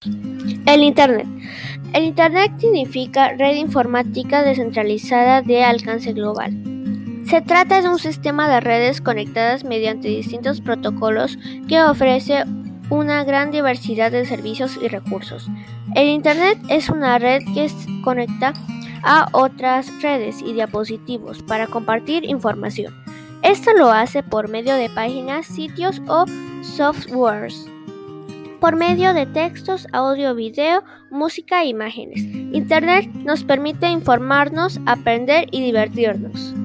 El Internet. El Internet significa red informática descentralizada de alcance global. Se trata de un sistema de redes conectadas mediante distintos protocolos que ofrece una gran diversidad de servicios y recursos. El Internet es una red que conecta a otras redes y dispositivos para compartir información. Esto lo hace por medio de páginas, sitios o softwares, por medio de textos, audio, video, música e imágenes. Internet nos permite informarnos, aprender y divertirnos.